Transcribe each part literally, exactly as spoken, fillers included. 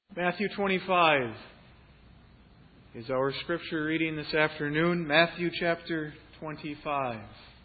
Matthew twenty-five is our scripture reading this afternoon. Matthew chapter twenty-five.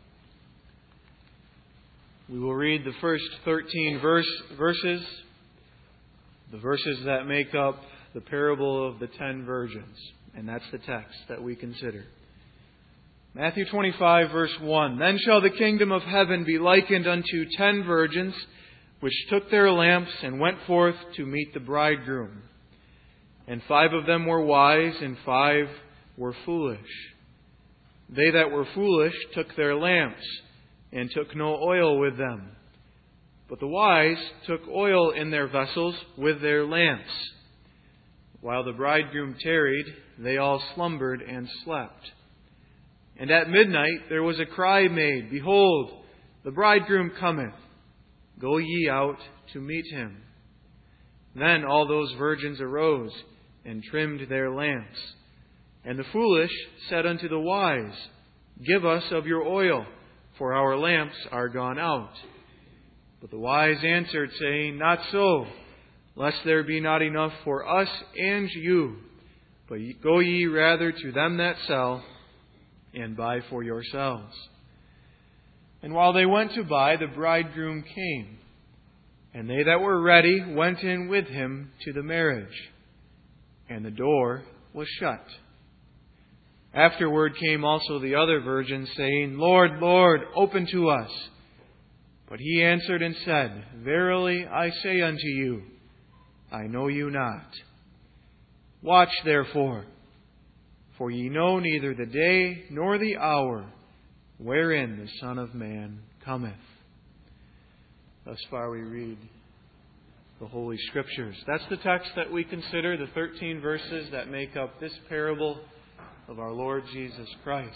We will read the first thirteen verse, verses, the verses that make up the parable of the ten virgins. And that's the text that we consider. Matthew twenty-five, verse one. Then shall the kingdom of heaven be likened unto ten virgins, which took their lamps and went forth to meet the bridegroom. And five of them were wise, and five were foolish. They that were foolish took their lamps, and took no oil with them. But the wise took oil in their vessels with their lamps. While the bridegroom tarried, they all slumbered and slept. And at midnight there was a cry made, Behold, the bridegroom cometh. Go ye out to meet him. Then all those virgins arose and trimmed their lamps. And the foolish said unto the wise, Give us of your oil, for our lamps are gone out. But the wise answered, saying, Not so, lest there be not enough for us and you. But go ye rather to them that sell, and buy for yourselves. And while they went to buy, the bridegroom came. And they that were ready went in with him to the marriage. And the door was shut. Afterward came also the other virgins, saying, Lord, Lord, open to us. But he answered and said, Verily I say unto you, I know you not. Watch therefore, for ye know neither the day nor the hour wherein the Son of Man cometh. Thus far we read the Holy Scriptures. That's the text that we consider, the thirteen verses that make up this parable of our Lord Jesus Christ.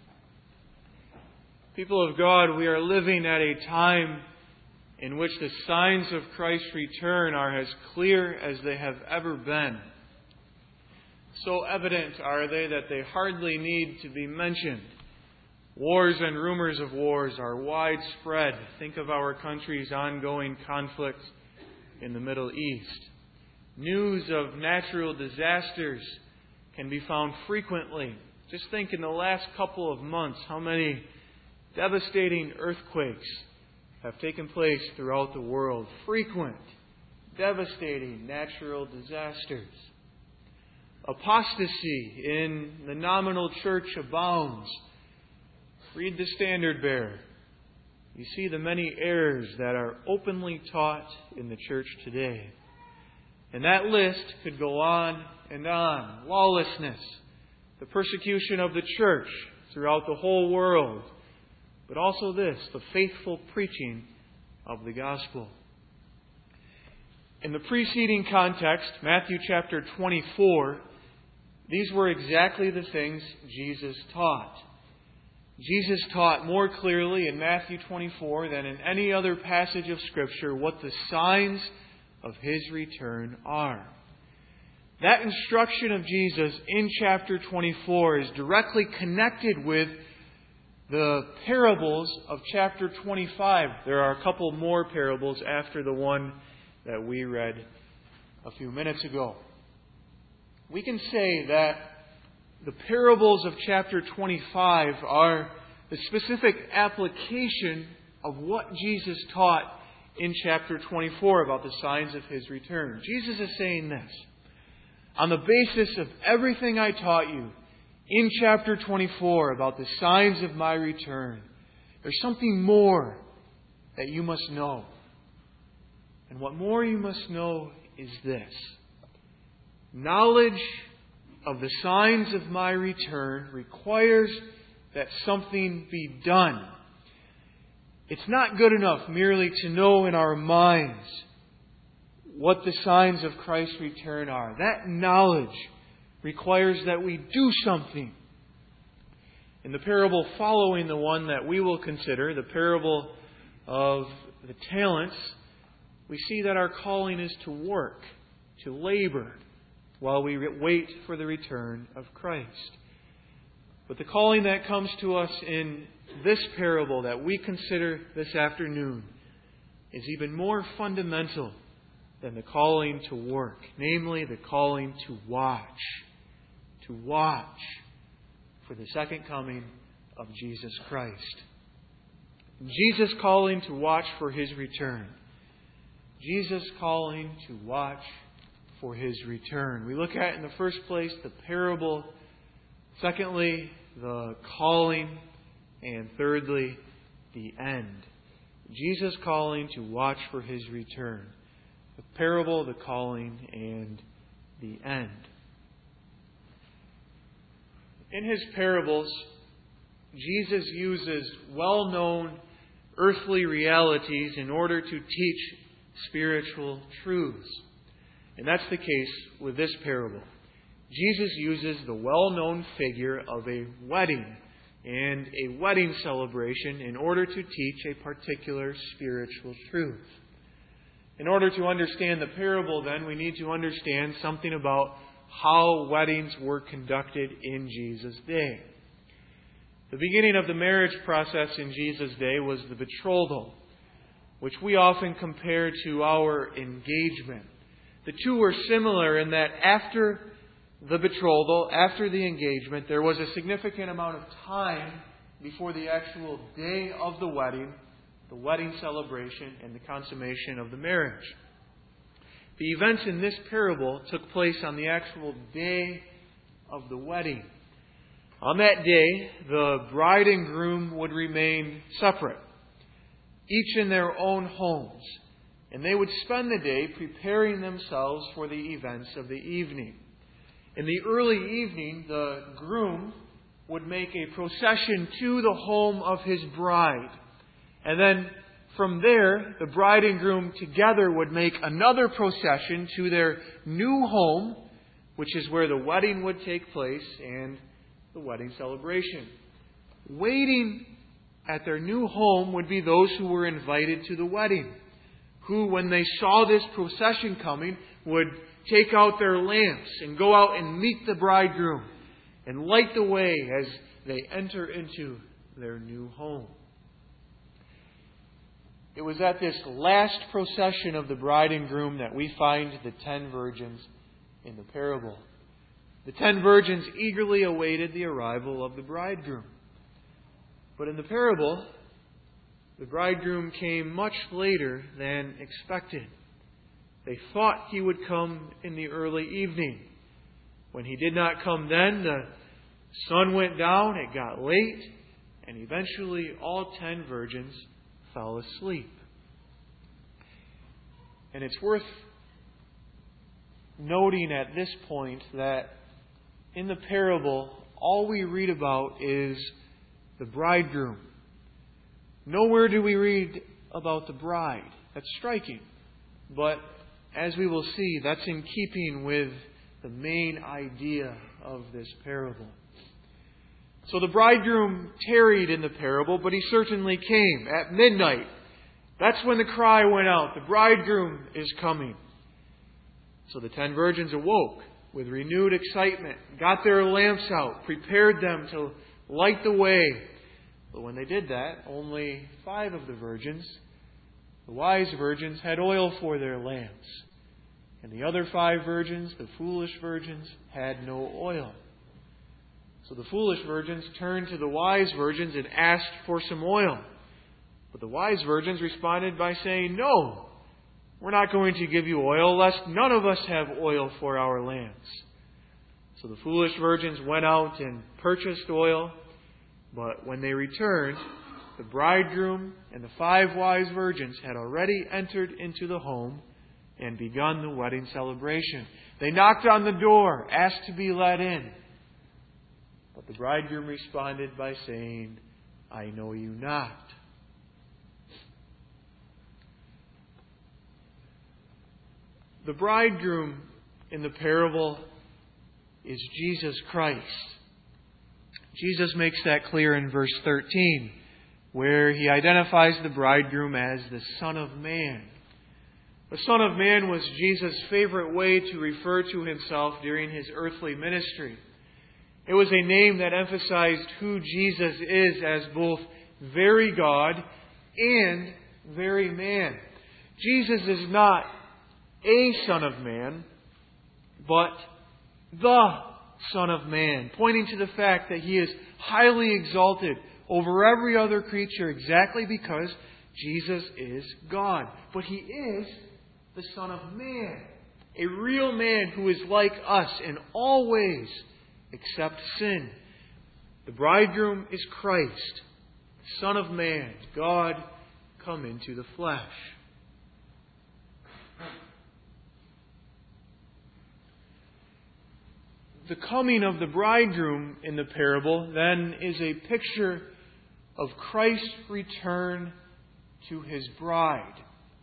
People of God, we are living at a time in which the signs of Christ's return are as clear as they have ever been. So evident are they that they hardly need to be mentioned. Wars and rumors of wars are widespread. Think of our country's ongoing conflict in the Middle East. News of natural disasters can be found frequently. Just think in the last couple of months how many devastating earthquakes have taken place throughout the world. Frequent, devastating natural disasters. Apostasy in the nominal church abounds. Read the Standard Bearer. You see the many errors that are openly taught in the church today. And that list could go on and on. Lawlessness, the persecution of the church throughout the whole world. But also this, the faithful preaching of the gospel. In the preceding context, Matthew chapter twenty-four, these were exactly the things Jesus taught. Jesus taught more clearly in Matthew twenty-four than in any other passage of Scripture what the signs of His return are. That instruction of Jesus in chapter twenty-four is directly connected with the parables of chapter twenty-five. There are a couple more parables after the one that we read a few minutes ago. We can say that the parables of chapter twenty-five are the specific application of what Jesus taught in chapter twenty-four about the signs of His return. Jesus is saying this: on the basis of everything I taught you in chapter twenty-four about the signs of my return, there's something more that you must know. And what more you must know is this: knowledge of the signs of my return requires that something be done. It's not good enough merely to know in our minds what the signs of Christ's return are. That knowledge requires that we do something. In the parable following the one that we will consider, the parable of the talents, we see that our calling is to work, to labor, while we wait for the return of Christ. But the calling that comes to us in this parable that we consider this afternoon is even more fundamental than the calling to work, namely the calling to watch. To watch for the second coming of Jesus Christ. Jesus calling to watch for His return. Jesus calling to watch for His return. We look at in the first place the parable. Secondly, the calling. And thirdly, the end. Jesus calling to watch for His return. The parable, the calling, and the end. In His parables, Jesus uses well-known earthly realities in order to teach spiritual truths. And that's the case with this parable. Jesus uses the well-known figure of a wedding and a wedding celebration in order to teach a particular spiritual truth. In order to understand the parable, then, we need to understand something about how weddings were conducted in Jesus' day. The beginning of the marriage process in Jesus' day was the betrothal, which we often compare to our engagement. The two were similar in that after the betrothal, after the engagement, there was a significant amount of time before the actual day of the wedding, the wedding celebration, and the consummation of the marriage. The events in this parable took place on the actual day of the wedding. On that day, the bride and groom would remain separate, each in their own homes, and they would spend the day preparing themselves for the events of the evening. In the early evening, the groom would make a procession to the home of his bride. And then from there, the bride and groom together would make another procession to their new home, which is where the wedding would take place and the wedding celebration. Waiting at their new home would be those who were invited to the wedding, who, when they saw this procession coming, would take out their lamps and go out and meet the bridegroom and light the way as they enter into their new home. It was at this last procession of the bride and groom that we find the ten virgins in the parable. The ten virgins eagerly awaited the arrival of the bridegroom. But in the parable, the bridegroom came much later than expected. They thought he would come in the early evening. When he did not come then, the sun went down, it got late, and eventually all ten virgins fell asleep. And it's worth noting at this point that in the parable, all we read about is the bridegroom. Nowhere do we read about the bride. That's striking. But as we will see, that's in keeping with the main idea of this parable. So the bridegroom tarried in the parable, but he certainly came at midnight. That's when the cry went out, the bridegroom is coming. So the ten virgins awoke with renewed excitement, got their lamps out, prepared them to light the way. But when they did that, only five of the virgins, the wise virgins, had oil for their lamps. And the other five virgins, the foolish virgins, had no oil. So the foolish virgins turned to the wise virgins and asked for some oil. But the wise virgins responded by saying, "No, we're not going to give you oil, lest none of us have oil for our lamps." So the foolish virgins went out and purchased oil. But when they returned, the bridegroom and the five wise virgins had already entered into the home and begun the wedding celebration. They knocked on the door, asked to be let in. But the bridegroom responded by saying, "I know you not." The bridegroom in the parable is Jesus Christ. Jesus makes that clear in verse thirteen, where He identifies the bridegroom as the Son of Man. The Son of Man was Jesus' favorite way to refer to Himself during His earthly ministry. It was a name that emphasized who Jesus is as both very God and very man. Jesus is not a Son of Man, but the Son of Man, pointing to the fact that He is highly exalted over every other creature exactly because Jesus is God. But He is the Son of Man, a real man who is like us in all ways except sin. The bridegroom is Christ, the Son of Man, God come into the flesh. The coming of the bridegroom in the parable then is a picture of Christ's return to His bride.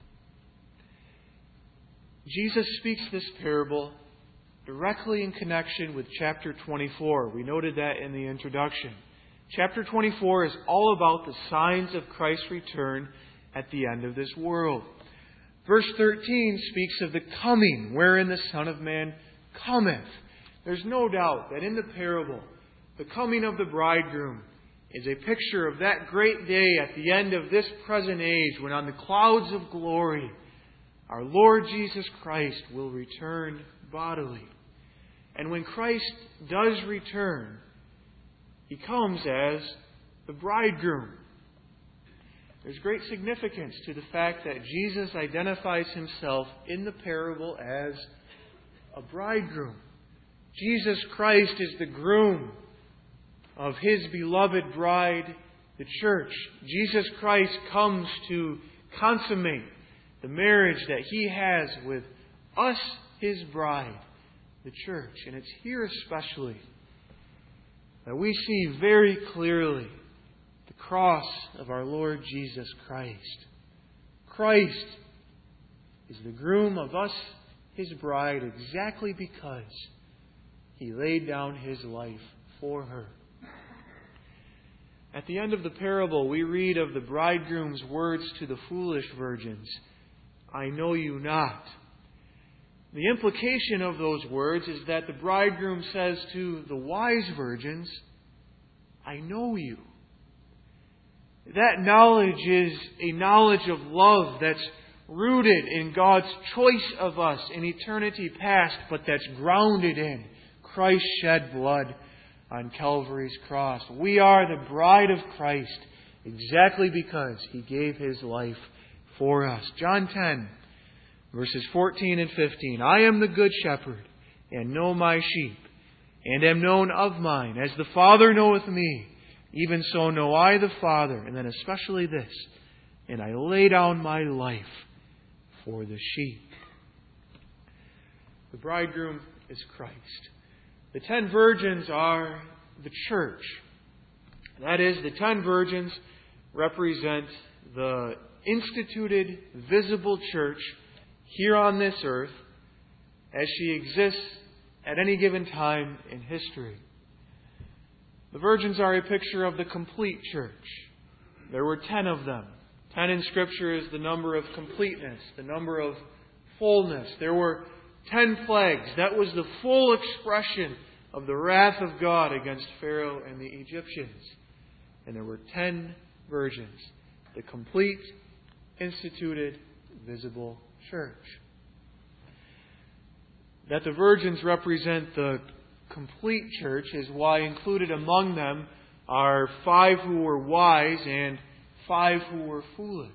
Jesus speaks this parable directly in connection with chapter twenty-four. We noted that in the introduction. Chapter twenty-four is all about the signs of Christ's return at the end of this world. Verse thirteen speaks of the coming, wherein the Son of Man cometh. There's no doubt that in the parable, the coming of the bridegroom is a picture of that great day at the end of this present age when on the clouds of glory our Lord Jesus Christ will return bodily. And when Christ does return, He comes as the bridegroom. There's great significance to the fact that Jesus identifies Himself in the parable as a bridegroom. Jesus Christ is the groom of His beloved bride, the church. Jesus Christ comes to consummate the marriage that He has with us, His bride, the church. And it's here especially that we see very clearly the cross of our Lord Jesus Christ. Christ is the groom of us, His bride, exactly because He laid down His life for her. At the end of the parable, we read of the bridegroom's words to the foolish virgins, "I know you not." The implication of those words is that the bridegroom says to the wise virgins, "I know you." That knowledge is a knowledge of love that's rooted in God's choice of us in eternity past, but that's grounded in Christ's shed blood on Calvary's cross. We are the bride of Christ exactly because He gave His life for us. John ten, verses fourteen and fifteen. "I am the good shepherd, and know my sheep, and am known of mine. As the Father knoweth me, even so know I the Father." And then especially this, "And I lay down my life for the sheep." The bridegroom is Christ. The ten virgins are the church. That is, the ten virgins represent the instituted, visible church here on this earth as she exists at any given time in history. The virgins are a picture of the complete church. There were ten of them. Ten in Scripture is the number of completeness, the number of fullness. There were ten plagues. That was the full expression of the wrath of God against Pharaoh and the Egyptians. And there were ten virgins, the complete, instituted, visible church. That the virgins represent the complete church is why included among them are five who were wise and five who were foolish.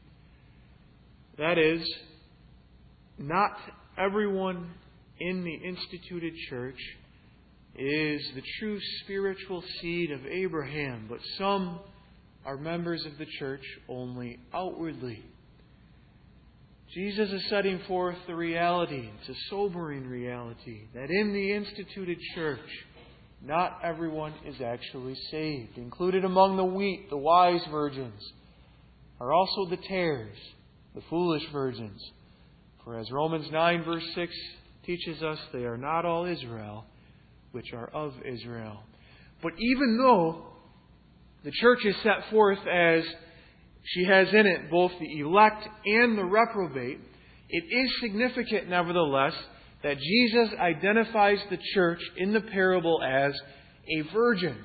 That is, not everyone in the instituted church is the true spiritual seed of Abraham, but some are members of the church only outwardly. Jesus is setting forth the reality, it's a sobering reality, that in the instituted church, not everyone is actually saved. Included among the wheat, the wise virgins, are also the tares, the foolish virgins. For as Romans nine verse six teaches us, they are not all Israel, which are of Israel. But even though the church is set forth as she has in it both the elect and the reprobate, it is significant nevertheless that Jesus identifies the church in the parable as a virgin.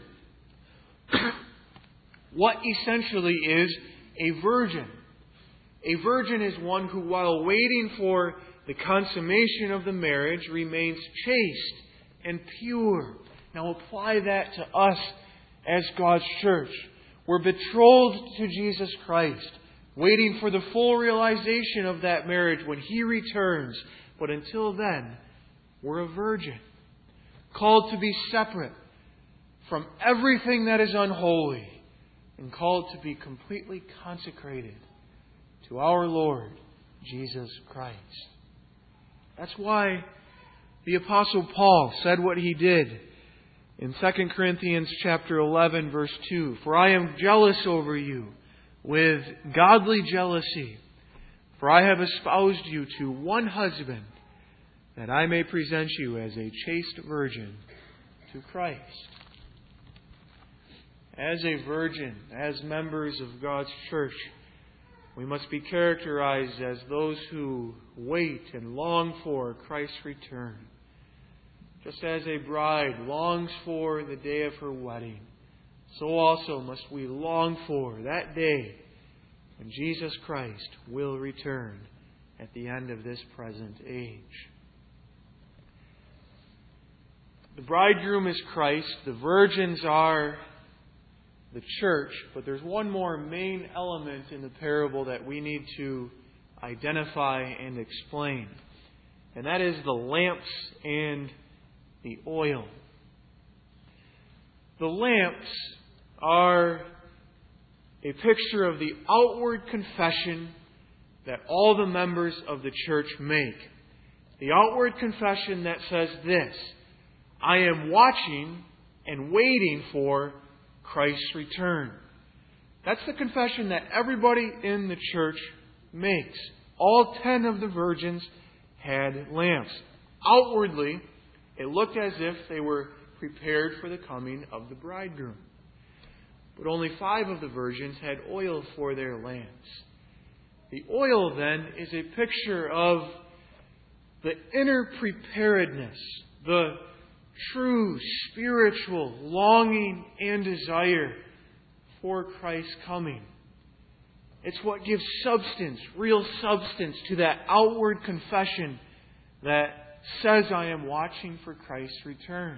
What essentially is a virgin? A virgin is one who, while waiting for the the consummation of the marriage remains chaste and pure. Now apply that to us as God's church. We're betrothed to Jesus Christ, waiting for the full realization of that marriage when He returns. But until then, we're a virgin, called to be separate from everything that is unholy, and called to be completely consecrated to our Lord Jesus Christ. That's why the Apostle Paul said what he did in Second Corinthians chapter eleven, verse two. For I am jealous over you with godly jealousy, for I have espoused you to one husband, that I may present you as a chaste virgin to Christ. As a virgin, as members of God's church, we must be characterized as those who wait and long for Christ's return. Just as a bride longs for the day of her wedding, so also must we long for that day when Jesus Christ will return at the end of this present age. The bridegroom is Christ, the virgins are the church, but there's one more main element in the parable that we need to identify and explain. And that is the lamps and the oil. The lamps are a picture of the outward confession that all the members of the church make. The outward confession that says this: I am watching and waiting for Christ's return. That's the confession that everybody in the church makes. All ten of the virgins had lamps. Outwardly, it looked as if they were prepared for the coming of the bridegroom. But only five of the virgins had oil for their lamps. The oil, then, is a picture of the inner preparedness, the true spiritual longing and desire for Christ's coming. It's what gives substance, real substance, to that outward confession that says, I am watching for Christ's return.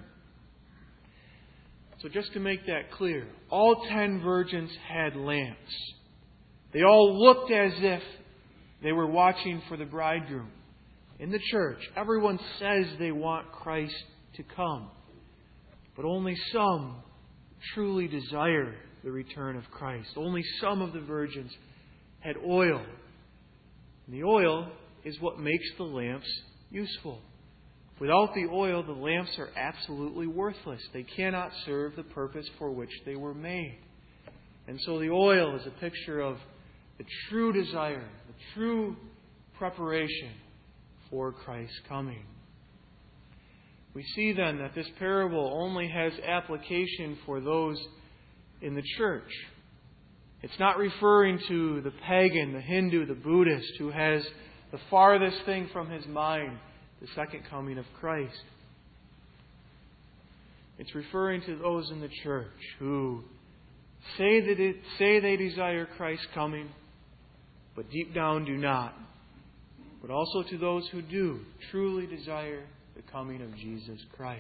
So just to make that clear, all ten virgins had lamps. They all looked as if they were watching for the bridegroom. In the church, everyone says they want Christ to come. But only some truly desire the return of Christ. Only some of the virgins had oil. And the oil is what makes the lamps useful. Without the oil, the lamps are absolutely worthless. They cannot serve the purpose for which they were made. And so the oil is a picture of the true desire, the true preparation for Christ's coming. We see then that this parable only has application for those in the church. It's not referring to the pagan, the Hindu, the Buddhist who has the farthest thing from his mind the second coming of Christ. It's referring to those in the church who say that it, say they desire Christ's coming, but deep down do not. But also to those who do truly desire the coming of Jesus Christ.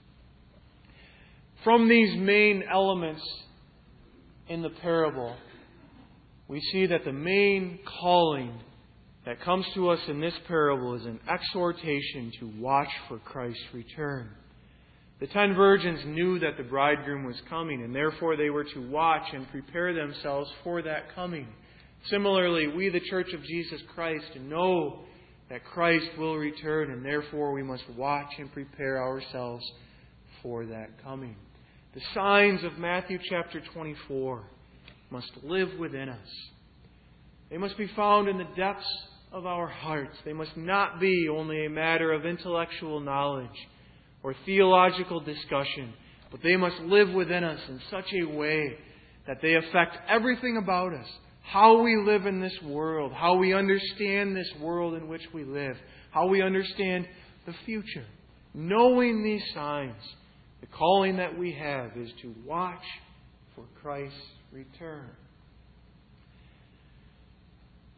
From these main elements in the parable, we see that the main calling that comes to us in this parable is an exhortation to watch for Christ's return. The ten virgins knew that the bridegroom was coming, and therefore they were to watch and prepare themselves for that coming. Similarly, we, the Church of Jesus Christ, know that Christ will return, and therefore we must watch and prepare ourselves for that coming. The signs of Matthew chapter twenty-four must live within us. They must be found in the depths of our hearts. They must not be only a matter of intellectual knowledge or theological discussion, but they must live within us in such a way that they affect everything about us. How we live in this world, how we understand this world in which we live, how we understand the future. Knowing these signs, the calling that we have is to watch for Christ's return.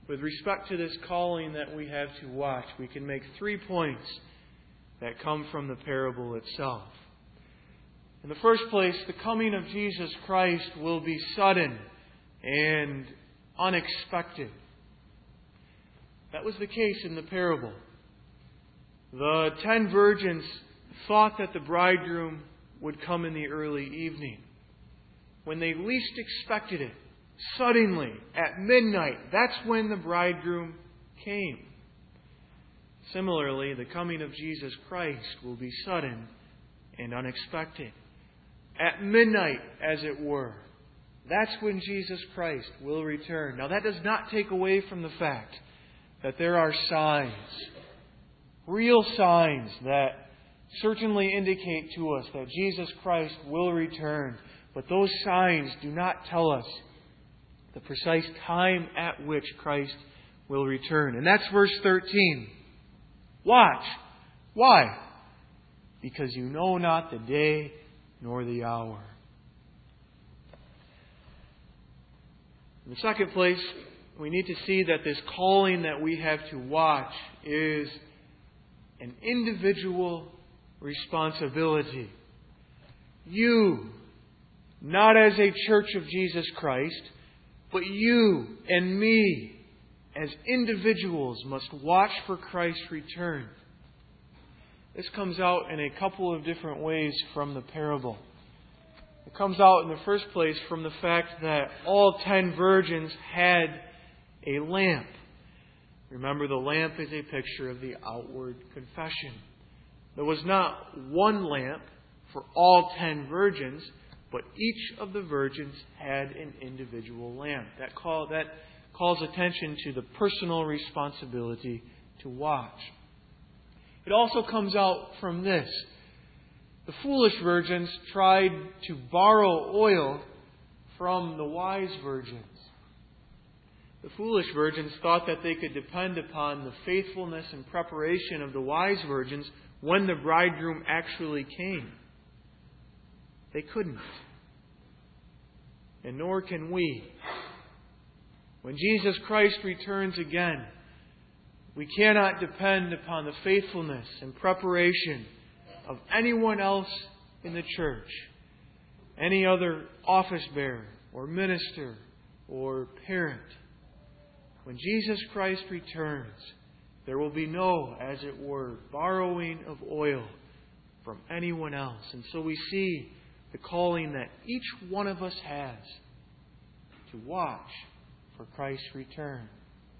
with respect to this calling that we have to watch, we can make three points that come from the parable itself. In the first place, the coming of Jesus Christ will be sudden and unexpected. That was the case in the parable. The ten virgins thought that the bridegroom would come in the early evening. When they least expected it, suddenly, at midnight, that's when the bridegroom came. Similarly, the coming of Jesus Christ will be sudden and unexpected. At midnight, as it were, that's when Jesus Christ will return. Now, that does not take away from the fact that there are signs, real signs that certainly indicate to us that Jesus Christ will return. But those signs do not tell us the precise time at which Christ will return. And that's verse thirteen. Watch. Why? Because you know not the day nor the hour. In the second place, we need to see that this calling that we have to watch is an individual responsibility. You, not as a church of Jesus Christ, but you and me, as individuals, must watch for Christ's return. This comes out in a couple of different ways from the parable. It comes out in the first place from the fact that all ten virgins had a lamp. Remember, the lamp is a picture of the outward confession. There was not one lamp for all ten virgins, but each of the virgins had an individual lamp. That, call, that calls attention to the personal responsibility to watch. It also comes out from this. The foolish virgins tried to borrow oil from the wise virgins. The foolish virgins thought that they could depend upon the faithfulness and preparation of the wise virgins when the bridegroom actually came. They couldn't. And nor can we. When Jesus Christ returns again, we cannot depend upon the faithfulness and preparation of anyone else in the church, any other office bearer or minister or parent. When Jesus Christ returns, there will be no, as it were, borrowing of oil from anyone else. And so we see the calling that each one of us has to watch for Christ's return.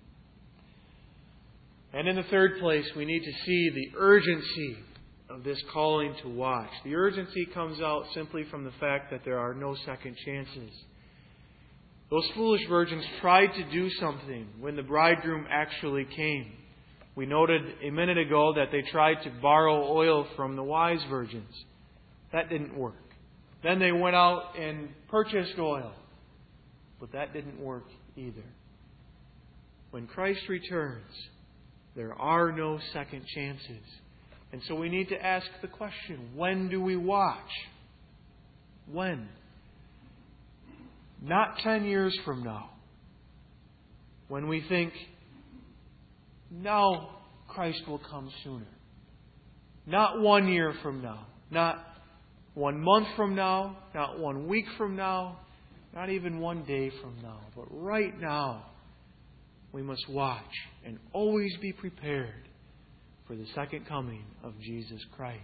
And in the third place, we need to see the urgency of this calling to watch. The urgency comes out simply from the fact that there are no second chances. Those foolish virgins tried to do something when the bridegroom actually came. We noted a minute ago that they tried to borrow oil from the wise virgins. That didn't work. Then they went out and purchased oil. But that didn't work either. When Christ returns, there are no second chances. And so we need to ask the question, when do we watch? When? Not ten years from now. When we think, now Christ will come sooner. Not one year from now. Not one month from now. Not one week from now. Not even one day from now. But right now, we must watch and always be prepared for the second coming of Jesus Christ.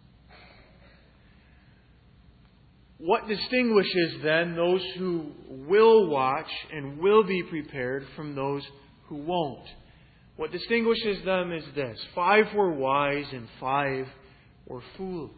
What distinguishes then those who will watch and will be prepared from those who won't? What distinguishes them is this. Five were wise and five were fools.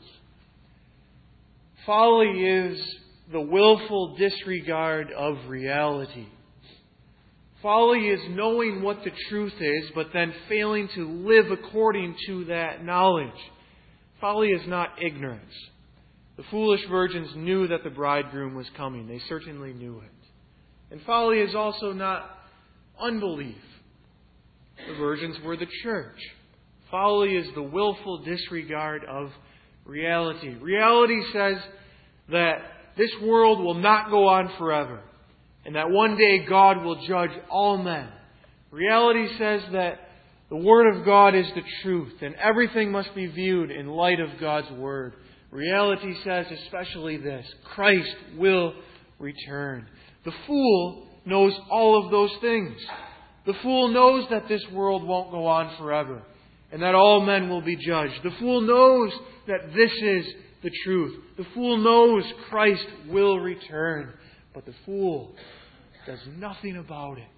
Folly is the willful disregard of reality. Folly is knowing what the truth is, but then failing to live according to that knowledge. Folly is not ignorance. The foolish virgins knew that the bridegroom was coming. They certainly knew it. And folly is also not unbelief. The virgins were the church. Folly is the willful disregard of reality. Reality says that this world will not go on forever, and that one day God will judge all men. Reality says that the Word of God is the truth, and everything must be viewed in light of God's Word. Reality says especially this: Christ will return. The fool knows all of those things. The fool knows that this world won't go on forever, and that all men will be judged. The fool knows that this is the truth. The fool knows Christ will return, but the fool does nothing about it.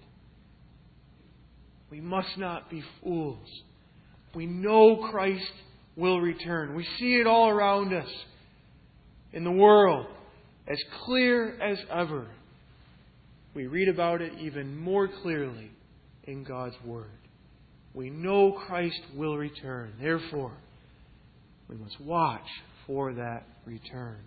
We must not be fools. We know Christ will return. We see it all around us in the world, as clear as ever. We read about it even more clearly in God's Word. We know Christ will return. Therefore, we must watch for that return.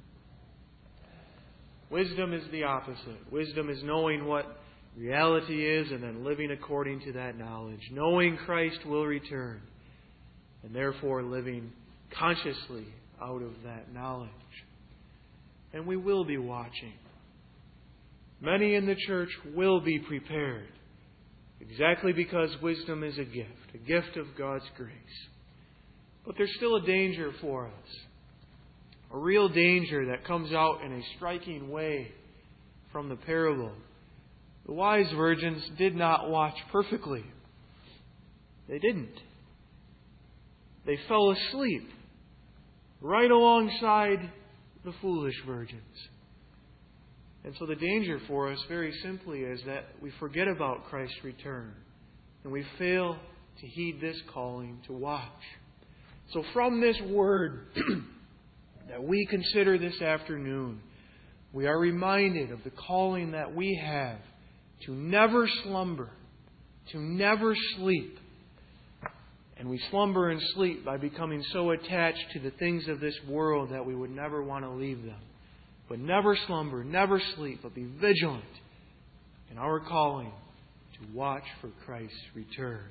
Wisdom is the opposite. Wisdom is knowing what reality is and then living according to that knowledge. Knowing Christ will return, and therefore living consciously out of that knowledge. And we will be watching. Many in the church will be prepared, exactly because wisdom is a gift, a gift of God's grace. But there's still a danger for us, a real danger that comes out in a striking way from the parable. The wise virgins did not watch perfectly. They didn't. They fell asleep right alongside the foolish virgins. And so the danger for us, very simply, is that we forget about Christ's return and we fail to heed this calling to watch. So from this word that we consider this afternoon, we are reminded of the calling that we have to never slumber, to never sleep. And we slumber and sleep by becoming so attached to the things of this world that we would never want to leave them. But never slumber, never sleep, but be vigilant in our calling to watch for Christ's return.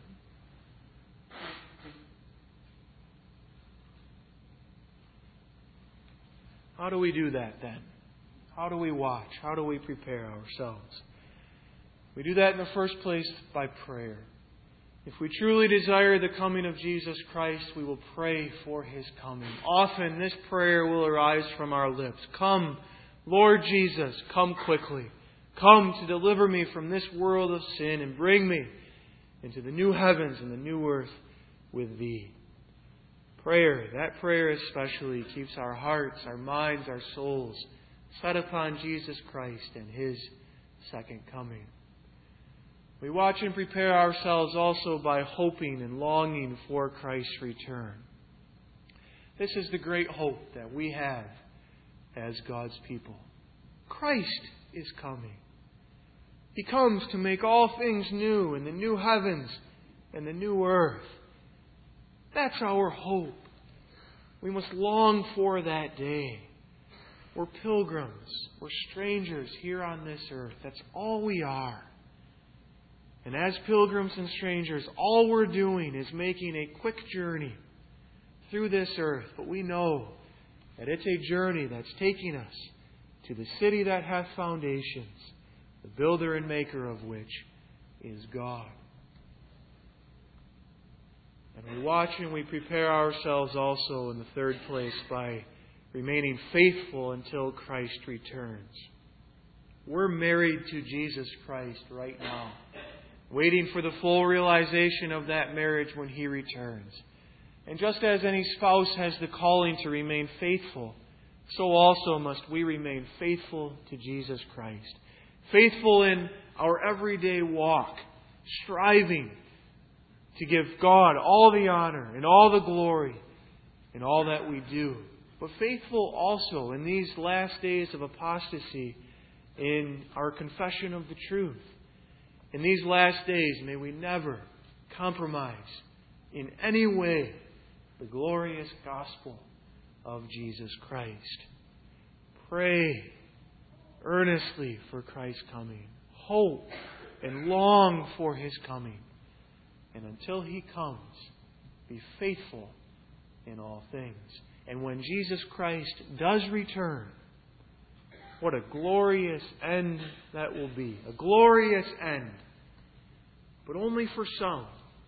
How do we do that then? How do we watch? How do we prepare ourselves? We do that in the first place by prayer. If we truly desire the coming of Jesus Christ, we will pray for His coming. Often this prayer will arise from our lips. Come, Lord Jesus, come quickly. Come to deliver me from this world of sin and bring me into the new heavens and the new earth with Thee. Prayer, that prayer especially, keeps our hearts, our minds, our souls set upon Jesus Christ and His second coming. We watch and prepare ourselves also by hoping and longing for Christ's return. This is the great hope that we have as God's people. Christ is coming. He comes to make all things new in the new heavens and the new earth. That's our hope. We must long for that day. We're pilgrims. We're strangers here on this earth. That's all we are. And as pilgrims and strangers, all we're doing is making a quick journey through this earth. But we know that it's a journey that's taking us to the city that hath foundations, the builder and maker of which is God. And we watch and we prepare ourselves also in the third place by remaining faithful until Christ returns. We're married to Jesus Christ right now, waiting for the full realization of that marriage when He returns. And just as any spouse has the calling to remain faithful, so also must we remain faithful to Jesus Christ. Faithful in our everyday walk, striving to give God all the honor and all the glory in all that we do. But faithful also in these last days of apostasy in our confession of the truth. In these last days, may we never compromise in any way the glorious gospel of Jesus Christ. Pray earnestly for Christ's coming. Hope and long for His coming. And until He comes, be faithful in all things. And when Jesus Christ does return, what a glorious end that will be. A glorious end. but only for some.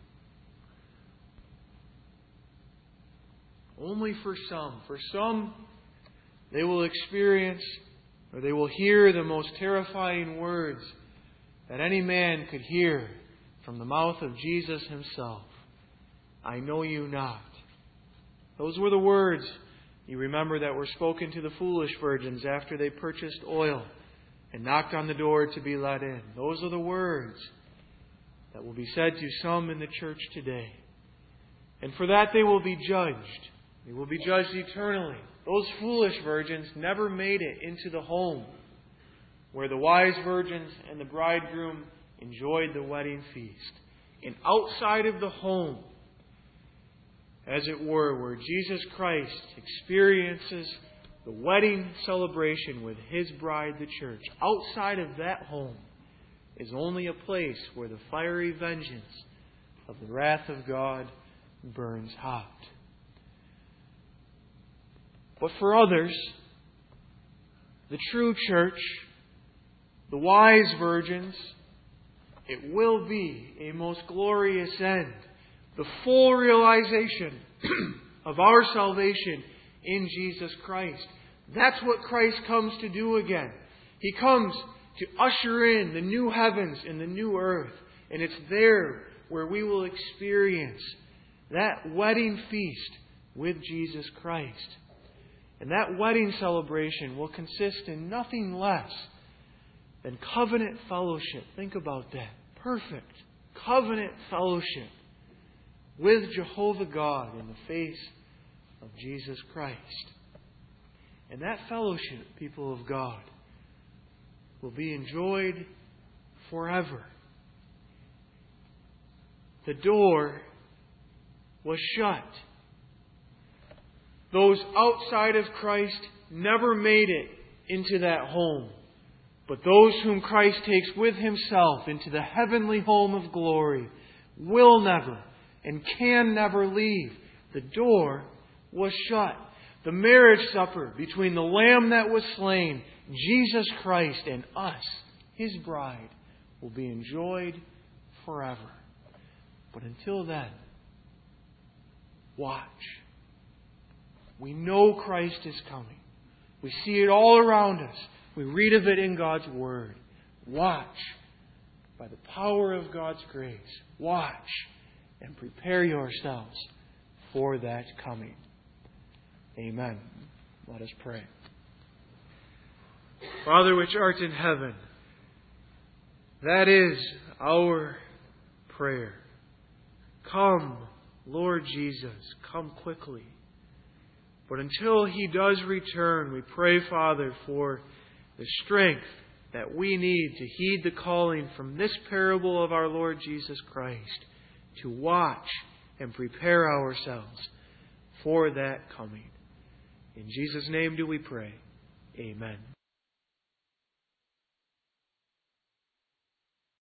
Only for some. For some, they will experience or they will hear the most terrifying words that any man could hear from the mouth of Jesus Himself. I know you not. Those were the words, you remember, that were spoken to the foolish virgins after they purchased oil and knocked on the door to be let in. Those are the words that will be said to some in the church today. And for that they will be judged. They will be judged eternally. Those foolish virgins never made it into the home where the wise virgins and the bridegroom enjoyed the wedding feast. And outside of the home, as it were, where Jesus Christ experiences the wedding celebration with His bride, the church, outside of that home is only a place where the fiery vengeance of the wrath of God burns hot. But for others, the true church, the wise virgins, it will be a most glorious end. The full realization of our salvation in Jesus Christ. That's what Christ comes to do again. He comes to usher in the new heavens and the new earth. And it's there where we will experience that wedding feast with Jesus Christ. And that wedding celebration will consist in nothing less than covenant fellowship. Think about that. Perfect covenant fellowship with Jehovah God in the face of Jesus Christ. And that fellowship, people of God, will be enjoyed forever. The door was shut. Those outside of Christ never made it into that home. But those whom Christ takes with Himself into the heavenly home of glory will never and can never leave. The door was shut. The marriage supper between the Lamb that was slain, Jesus Christ, and us, His bride, will be enjoyed forever. But until then, watch. We know Christ is coming. We see it all around us. We read of it in God's Word. Watch. By the power of God's grace, watch and prepare yourselves for that coming. Amen. Let us pray. Father which art in heaven, that is our prayer. Come, Lord Jesus, come quickly. But until He does return, we pray, Father, for the strength that we need to heed the calling from this parable of our Lord Jesus Christ to watch and prepare ourselves for that coming. In Jesus' name do we pray. Amen.